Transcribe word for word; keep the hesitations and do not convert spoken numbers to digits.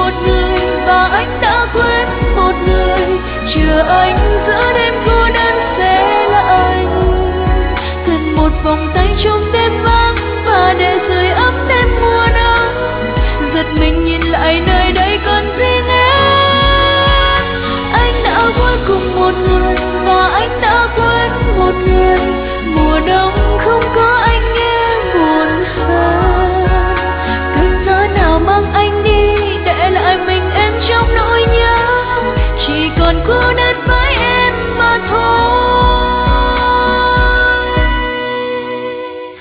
một người và anh đã quên một người. Chờ anh giữa đêm cô đơn sẽ là anh. Cần một vòng tay trong đêm vắng và để sưởi ấm đêm mùa đông. Giật mình nhìn lại nơi đây còn gì nữa. Anh đã vui cùng một người và anh đã quên một người. Mùa đông